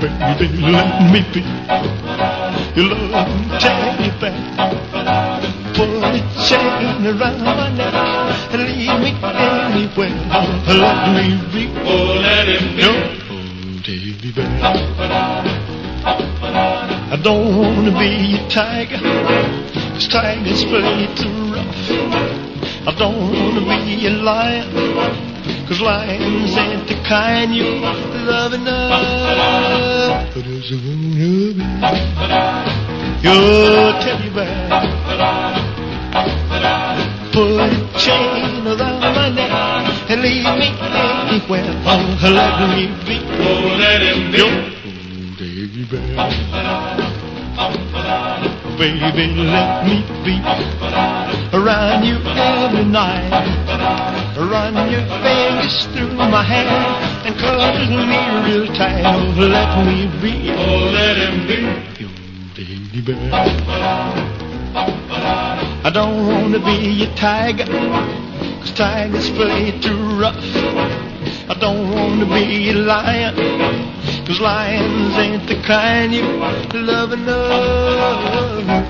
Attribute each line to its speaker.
Speaker 1: baby, let me be your loving teddy bear. Put a chain around my neck and leave me anywhere. Let me be,
Speaker 2: Oh, let him be.
Speaker 1: your teddy bear. I don't wanna be a tiger, 'cause tigers play too rough. I don't wanna be a lion, 'cause lions ain't the kind you love enough. But I just wanna be your teddy bear. Put a chain around my neck and leave me anywhere. Oh, let me be,
Speaker 2: Oh, let him be.
Speaker 1: your teddy bear. Baby, let me be around you every night. Run your fingers through my hair and cuddle me real tight. Oh, let me be
Speaker 2: Oh, let him be.
Speaker 1: your teddy bear. I don't wanna be a tiger, 'cause tigers play too rough. I don't wanna be a lion, 'cause lions ain't the kind you love enough.